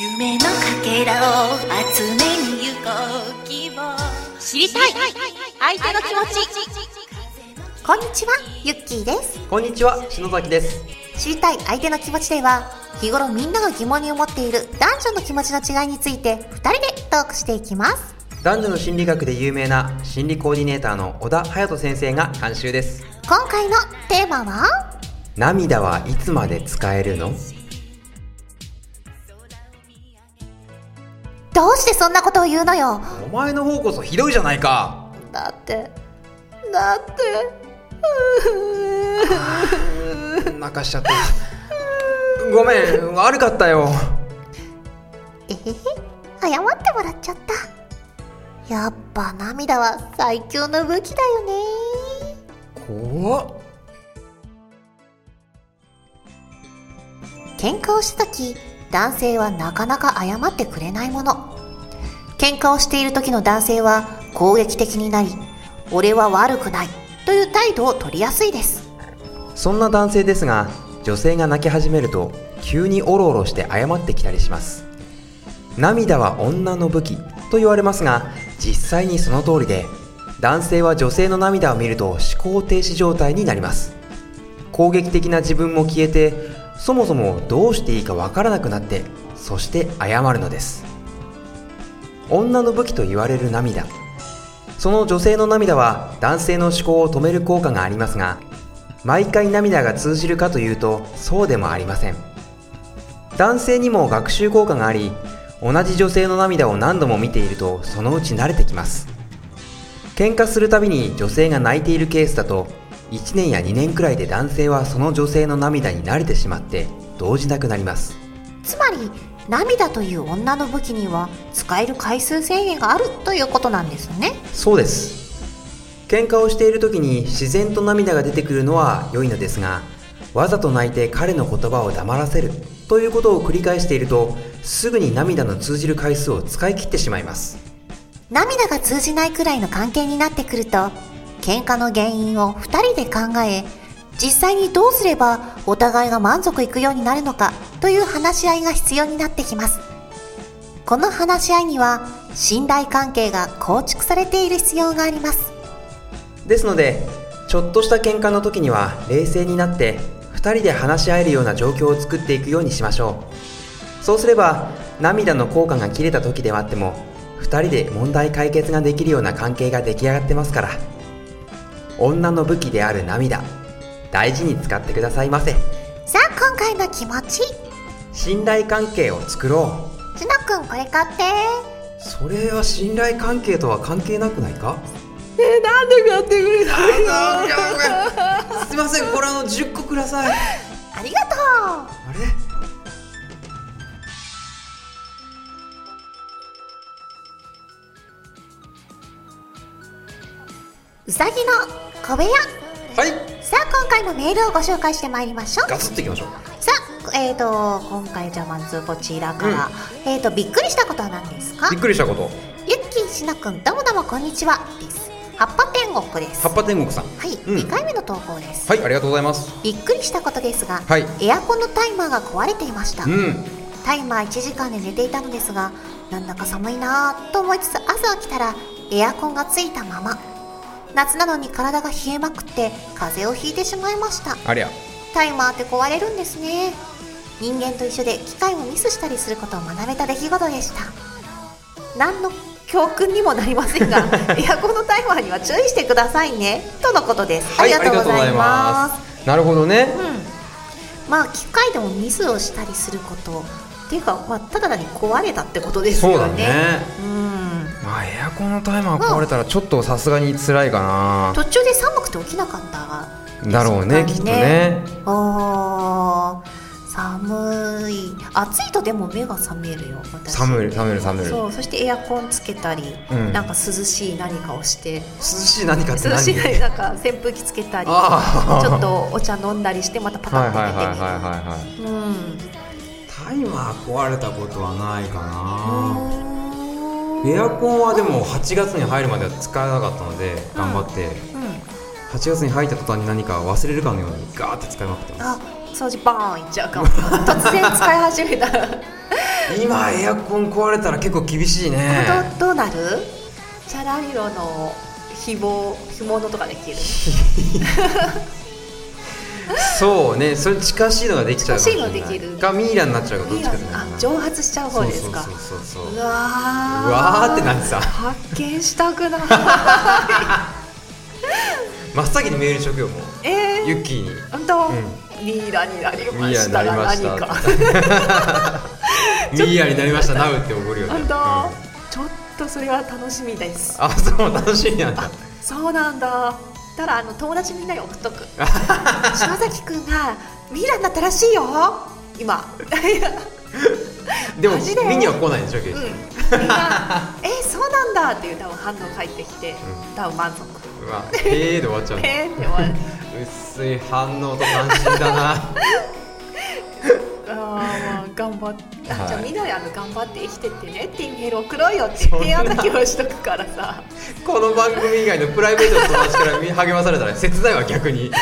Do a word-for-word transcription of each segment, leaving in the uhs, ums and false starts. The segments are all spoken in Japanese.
夢のかけらを集めに行こう希望知りたい相手の気持ち。 こんにちは、ゆっきーです。 こんにちは、篠崎です。 知りたい相手の気持ちでは、日頃みんなが疑問に思っている男女の気持ちの違いについてふたりでトークしていきます。 男女の心理学で有名な心理コーディネーターの小田隼人先生が監修です。 今回のテーマは、 涙はいつまで使えるの？ どうしてそんなことを言うのよ。 お前の方こそひどいじゃないか。 だってだって泣かしちゃった。ごめん、悪かったよ。 えへへ、謝ってもらっちゃった。やっぱ涙は最強の武器だよね。 怖っ。 喧嘩をした時、男性はなかなか謝ってくれないもの。喧嘩をしている時の男性は攻撃的になり、俺は悪くないという態度を取りやすいです。 そんな男性ですが、女性が泣き始めると急にオロオロして謝ってきたりします。涙は女の武器と言われますが、実際にその通りで、男性は女性の涙を見ると思考停止状態になります。攻撃的な自分も消えて、そもそもどうしていいかわからなくなって、そして謝るのです。女の武器と言われる涙。その女性の涙は男性の思考を止める効果がありますが、毎回涙が通じるかというとそうでもありません。男性にも学習効果があり、同じ女性の涙を何度も見ているとそのうち慣れてきます。喧嘩するたびに女性が泣いているケースだと、いちねんやにねんくらいで男性はその女性の涙に慣れてしまって動じなくなります。 つまり涙という女の武器には使える回数制限があるということなんですね。 そうです。喧嘩をしている時に自然と涙が出てくるのは良いのですが、わざと泣いて彼の言葉を黙らせるということを繰り返していると、すぐに涙の通じる回数を使い切ってしまいます。 涙が通じないくらいの関係になってくると、喧嘩の原因をふたりで考え、実際にどうすればお互いが満足いくようになるのかという話し合いが必要になってきます。この話し合いには信頼関係が構築されている必要があります。 ですので、ちょっとした喧嘩の時には冷静になってふたりで話し合えるような状況を作っていくようにしましょう。そうすれば涙の効果が切れた時ではあっても、ふたりで問題解決ができるような関係が出来上がってますから。女の武器である涙、大事に使ってくださいませ。 さあ、今回の気持ち、 信頼関係を作ろう。しのくん、これ買って。 それは信頼関係とは関係なくないか？ えー、なんで買ってくれたの？すいません、これあのじゅっこください。 ありがとう。 あれ？ うさぎの小部屋。 はい。 さあ、今回のメールをご紹介してまいりましょう。 ガツッといきましょう。 さあ、えーと今回じゃあまずこちらから、うん、えーとびっくりしたことは何ですか？ びっくりしたこと。 ゆっきー、しのくん、どうもどうもこんにちはです。葉っぱ天国です。 葉っぱ天国さん。 はい、 うん、 にかいめの投稿です。 はい、ありがとうございます。 びっくりしたことですが、 はい、 エアコンのタイマーが壊れていました。 うん、 タイマーいちじかんで寝ていたのですが、なんだか寒いなぁと思いつつ朝起きたらエアコンがついたまま。夏なのに体が冷えまくって風邪をひいてしまいました。 ありゃ。 タイマーって壊れるんですね。人間と一緒で機械もミスしたりすることを学べた出来事でした。何の教訓にもなりませんがエアコンのタイマーには注意してくださいねとのことです。 はい、 ありがとうございます。 なるほどね。 うん、まあ機械でもミスをしたりすることっていうか、まあ、ただ単に壊れたってことですよね。 そうだね。 うん、 まあエアコンのタイマー壊れたらちょっとさすがに辛いかな。 途中で寒くて起きなかっただろうね、きっとね。 あー、寒い。暑いとでも目が覚めるよ、私。 寒める寒める寒める。 そう、そしてエアコンつけたり、うん、なんか涼しい何かをして。 涼しい何かって何？ 涼しい何なんか扇風機つけたり、ちょっとお茶飲んだりしてまたパタッと寝てみる。 タイマー壊れたことはないかな。エアコンはでもはちがつに入るまでは使えなかったので頑張って、うんうん、はちがつに入った途端に何か忘れるかのようにガーって使いまくってます。 あ、掃除バーンいっちゃうかも突然使い始めたら今エアコン壊れたら結構厳しいね。 ど, どうなる？チャラ色のひも干物とかできるそうね、それ近しいのができちゃうかもしれない。 近しいのできるがミイラになっちゃうかどっちかだね。 あ、蒸発しちゃう方ですか。 そうそうそうそう。 うわー、 うわーってなってさ、 発見したくない真っ先にメールしとくよもう、 えー、 ユッキーに。 本当、 うん、 ミイラになりまミイラしたになりました何かミイラになりましたナウって送るよね。 本当、 うん、 ちょっとそれは楽しみです。 あ、そう楽しみなんだ。 そうなんだ。ただあの友達みんなに送っとく島崎くんがミイラになったらしいよ今でもマジで見には来ないでしょ、結うん、 局。 みんなえそうなんだっていう多分反応返ってきて、うん、多分満足。 うわ、へーで終わっちゃうの。 へーって終わる薄い反応と関心だなあ、まあ、頑張って、 はい、 じゃあみんなであの頑張って生きてってねっていうメール送ろうよって提案だけをしとくからさこの番組以外のプライベートの友達から励まされたら切ないわ逆に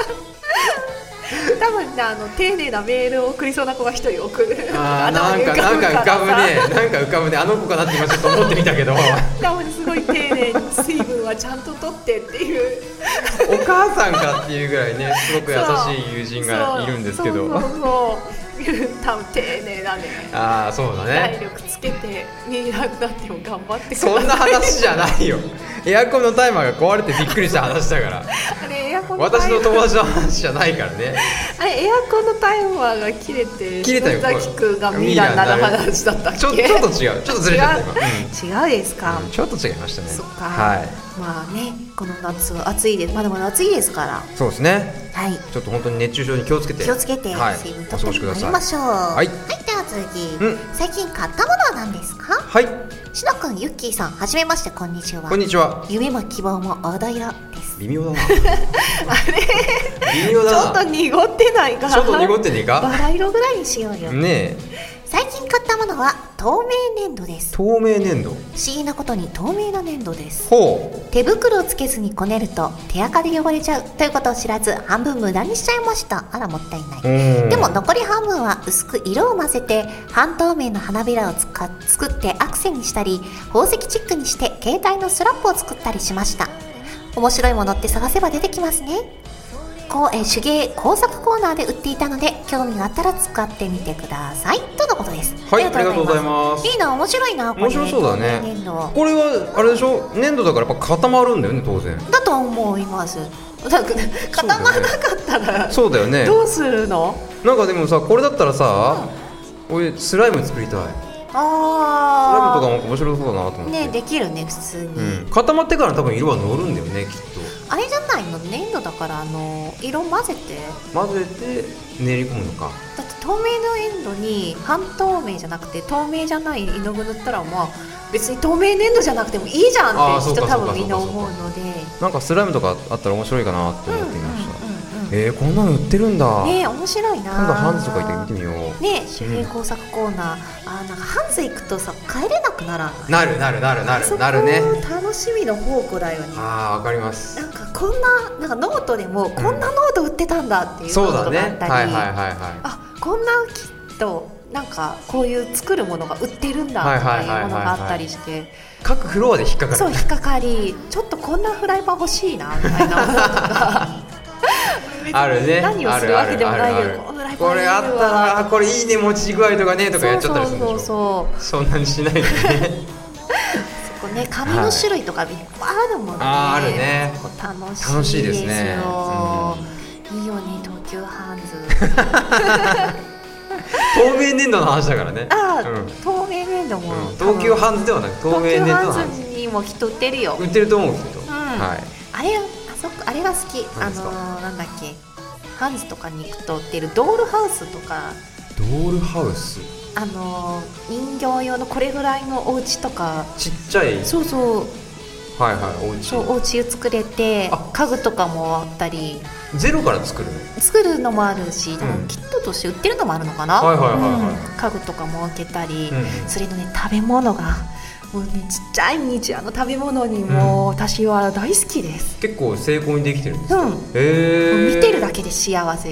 多分ね、あの丁寧なメールを送りそうな子が一人送る。 あーなんかなんか浮かぶね、なんか浮かぶね、あの子かなって今ちょっと思ってみたけど多分すごい丁寧に水分はちゃんと取ってっていうお母さんかっていうぐらいね、すごく優しい友人がいるんですけど、 そうそうそうそう多分丁寧だね。 ああそうだね、 体力つけてミイラになっても頑張ってください。 そんな話じゃないよエアコンのタイマーが壊れてびっくりした話だからあれエアコンのタイマー私の友達の話じゃないからねあれエアコンのタイマーが切れて切れたよ、 島崎くんがミイラになる話だったっけ。 ちょ, ちょっと違う、ちょっとずれちゃった今、 うん、違うですか、 うん、ちょっと違いましたね。 そっか、 はい、 まあね、この夏は暑いです。まだまだ暑いですから。 そうですね、 はい、 ちょっと本当に熱中症に気をつけて気をつけて、 はい、 水分お過ご取ってまいしください。 りましょう。 はい、 はい、では次、うん、最近買ったものは何ですか。 はい、 しのくん、ゆっきーさん、はじめまして、こんにちは。 こんにちは。 夢も希望も黄土色です。 微妙だなあれ微妙だな、 ちょっと濁ってないか。 ちょっと濁ってねえか。 バラ色ぐらいにしようよ。 ねえ、 最近買ったものは透明粘土です。 透明粘土、 不思議なことに透明な粘土です。 ほう。 手袋をつけずにこねると手垢で汚れちゃうということを知らず、半分無駄にしちゃいました。あら、もったいない。でも残り半分は薄く色を混ぜて半透明の花びらをつか作ってアクセにしたり、宝石チックにして携帯のストラップを作ったりしました。面白いものって探せば出てきますね。こうえー手芸工作コーナーで売っていたので、興味があったら使ってみてくださいとのことです。 はい、ありがとうございます。 いいな、面白いな、これ。 面白そうだね。 粘土これはあれでしょ、粘土だからやっぱ固まるんだよね、当然。 だと思います。だから固まらなかったらそうだよね。 どうするの。 なんかでもさ、これだったらさ、うん、俺スライム作りたい。 あスライムとかも面白そうだなと思ってね。できるね、普通に、 うん、固まってから多分色は乗るんだよね、きっと。 あれじゃないの、粘土だからあの色混ぜて混ぜて練り込むのか。 だって透明の粘土に半透明じゃなくて透明じゃない絵の具塗ったら、まあ別に透明粘土じゃなくてもいいじゃんって人多分みんな思うので、 なんかスライムとかあったら面白いかなって思ってみました。えー、こんなの売ってるんだ。 ねえ、面白いな。 今度ハンズとか行って見てみよう。 ねえ、手芸工作コーナー、うん、あ、なんかハンズ行くとさ、帰れなくならない。 なるなるなるなるなるね。 楽しみの宝庫だよね。 ああ、わかります。 なんかこんな、なんかノートでもこんなノート売ってたんだっていうノートがあったり、 そうだね、はいはいはいはい。 あ、こんなきっとなんかこういう作るものが売ってるんだとかいうものがあったりして、 各フロアで引っかかる。 そう、引っかかり、ちょっとこんなフライパン欲しいなみたいなものとかあるね。 何をするわけでもないけど、 これあったら、これいいね、持ち具合とかねとかやっちゃったりするんでしょ。 そうそうそう、そんなにしないでねそこね、紙の種類とかいっぱいあるもんね。 あ、あるね。 楽しいですよ。 楽しいですね。 うん、いいよね、東急ハンズ透明粘土の話だからね。 あ、うん、透明粘土も、 うん、東急ハンズではなく透明粘土の話。 東急ハンズにもきっと売ってるよ。 売ってると思うけど、 うん、 はい。 あれ、あそこ、あれが好き。あのー、なんだっけ、ハンズとかに行くと売ってるドールハウスとか。 ドールハウス、 あのー、人形用のこれぐらいのお家とか、 ちっちゃい、 そうそう、 はいはい、お家、 そう、お家を作れて、家具とかもあったり、 ゼロから作るの作るのもあるし、 うん、 キットとして売ってるのもあるのかな、 はいはいはいはい、うん、 家具とかも置けたり、 うん、 それのね、食べ物がもうね、ちっちゃいミニチュアの食べ物にも、うん、私は大好きです。 結構精巧にできてるんですか。 うん、 へー、 見てるだけで幸せ。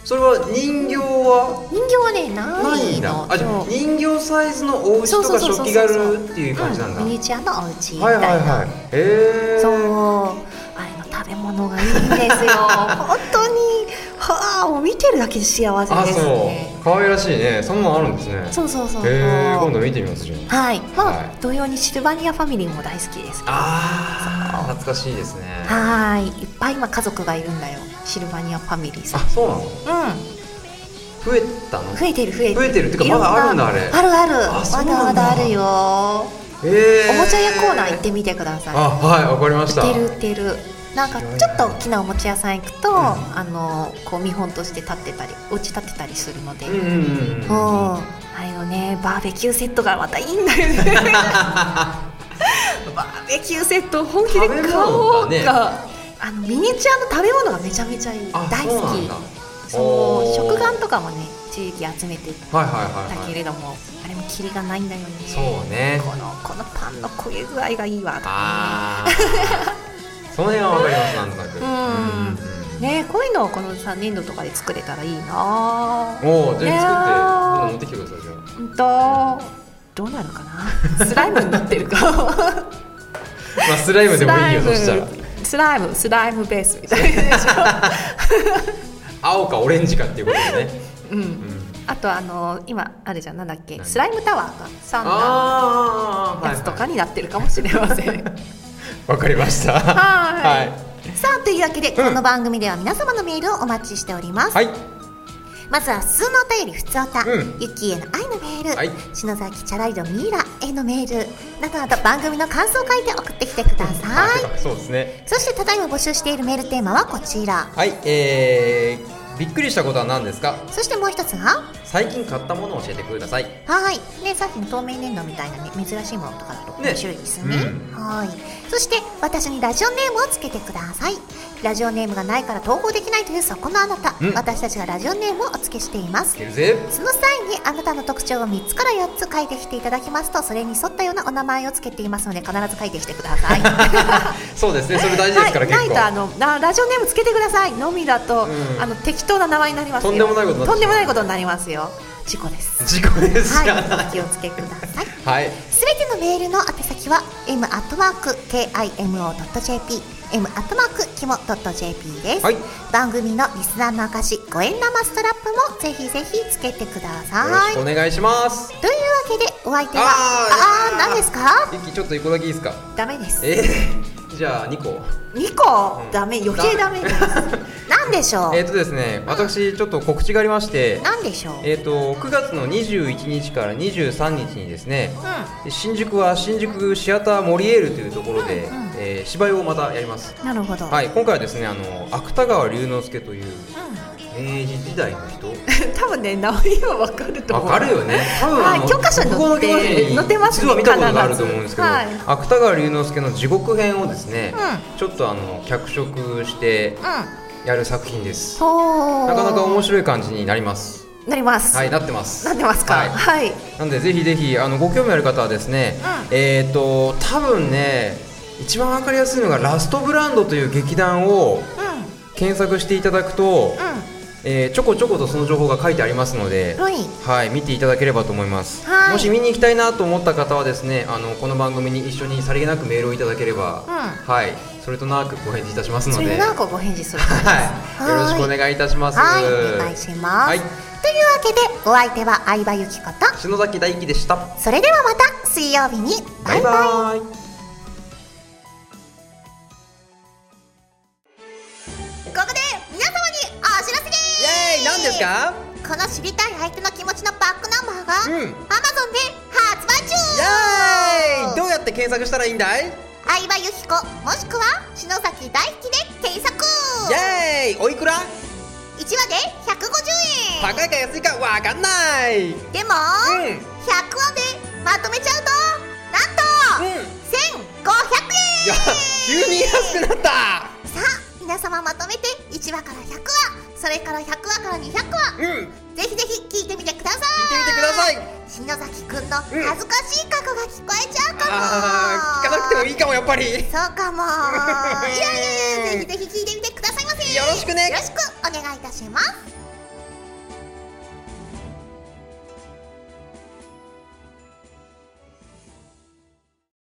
それは人形は人形はねないの。 あ、じゃあ人形サイズのお家とか食器があるっていう感じなんだ。 ミニチュアのお家みたいな。 はいはいはい。へえ。 そう、あれの食べ物がいいんですよ。本当にはあ、もう見てるだけで幸せですね。 あ、そう、可愛らしいね。そんなのあるんですね。 そうそうそうそう。 へえ、今度見てみますじゃあ。はい。まあ、 はい、 同様にシルバニアファミリーも大好きです。 ああ、懐かしいですね。 はい、いっぱい今家族がいるんだよ。シルバニアファミリーさん。 あ、そうなの？うん。増えたの？ 増えてる増えてる。 増えてるってかまだあるんだあれ。 あるある。 あ、 まだまだあるよ。 ええ。 おもちゃ屋コーナー行ってみてください。 あ、はい、わかりました。 売ってる売ってる。なんかちょっと大きなおもちゃ屋さん行くと、うん、あのこう見本として立ってたり、お家立ってたりするので、うんうんうんうん、あれのね、バーベキューセットがまたいいんだよね。バーベキューセット本気で買おうか、ね、あのミニチュアの食べ物がめちゃめちゃいい。大好き。そう、食玩とかもね一時期集めてたけれども、あれもキリがないんだよね。 そうね。 このこのパンの焦げ具合がいいわとかね。あその辺はわかります、なんとなく。 うん、ね、こういうのをこのさ粘土とかで作れたらいいな。 おお、じゃあ作って持ってきてください。じゃあ。 うんとどうなるかな。スライムになってるか。まあスライムでもいいよ、そしたら。 スライムスライムベースみたいな。 青かオレンジかっていうことでね。 うん。うん、あとあの今あるじゃん、なんだっけ、スライムタワーかさんのやつとかになってるかもしれません。 わかりました。はい、 はい。さあというわけで、うん、この番組では皆様のメールをお待ちしております。はい。まずは普通のお便り、ふつおた、うん、ゆきへの愛のメール、はい、篠崎チャラリドミイラへのメールなどなど番組の感想を書いて送ってきてください。 そうですね。 そしてただいま募集しているメールテーマはこちら。 はい、えー、びっくりしたことは何ですか。 そしてもう一つが最近買ったものを教えてください。 はいね、さっきの透明粘土みたいなね、珍しいものとかだと面白いですね。ね、うん、はい。そして私にラジオネームをつけてください。ラジオネームがないから投稿できないというそこのあなた、うん、私たちがラジオネームをお付けしています。その際にあなたの特徴をみっつからよっつ書いてきていただきますと、それに沿ったようなお名前をつけていますので必ず書いてきてください。 そうですね、それ大事ですから、はい、結構ないとあのラジオネームつけてくださいのみだと、うん、あの適当な名前になりますよ。 とんでもないことになとんでもないことになりますよ。事故です。 事故です。 はい、お気をつけください。はい。すべてのメールの宛先は エム アットマーク ケーアイエムオー ドット ジェーピー エム アットマーク キモ ドット ジェーピー です。はい。番組のリスナーの証、ごえん玉ストラップもぜひぜひつけてください。 よろしくお願いします。 というわけでお相手はああ何ですか。 ゆきちょっといっこだけいいですか。 ダメです。 えー、じゃあにこ。 にこ、うん、ダメ、余計ダメです。なんでしょう。 えっとですね、私ちょっと告知がありまして、 なんでしょう。 えっとくがつのにじゅういちにちからにじゅうさんにちにですね、うん、新宿は新宿シアターモリエールというところで、うんうん、えー、芝居をまたやります。 なるほど。 はい、今回はですね、あの芥川龍之介という、うん、明治時代の人。多分ね、名前はわかると思う。 わかるよね。多分、はい、 教科書に載って載ってますね。 実は見たことがあると思うんですけど、はい、芥川龍之介の地獄編をですね、うん、ちょっとあの脚色してやる作品です、うん、なかなか面白い感じになりますなりますはい、なってますなってますか。はい、はい、 なのでぜひぜひあのご興味ある方はですね、うん、えっ、ー、と多分ね一番わかりやすいのがラストブランドという劇団を検索していただくと、うん、えー、ちょこちょことその情報が書いてありますので、はい、はい、見ていただければと思います、はい、もし見に行きたいなと思った方はですね、あのこの番組に一緒にさりげなくメールをいただければ、うん、はい、それとなくご返事いたしますので、 それとなくご返事するはいよろしくお願いいたします。 はい、お願いします、はい、というわけでお相手は相葉由紀子と篠崎大輝でした。 それではまた水曜日にバイバイ。バイバイ。ここで皆様にお知らせです。 イエーイ、何ですか。 この知りたい相手の気持ちのバックナンバーが、うん、Amazon で発売中。 イエーイ。どうやって検索したらいいんだい。 相葉由紀子もしくは篠崎大輝で検索。 イエーイ。おいくら。 いちわでひゃくごじゅうえん。 高いか安いかわかんない。 でも、うん、ひゃくわでまとめちゃうとなんと、うん、せんごひゃくえん。いや急に安くなった。 さあ皆様まとめていちわからひゃくわ、それからひゃくわからにひゃくわ、うん、ぜひぜひ聞いてみてください。 聞いてみてください。 篠崎くんの恥ずかしい過去が聞こえちゃうかも、うん、 あ聞かなくてもいいかもやっぱり。 そうかもいやいやいや、ぜひぜひ聞いてみてくださいませ。 よろしくね。 よろしくお願いいたします。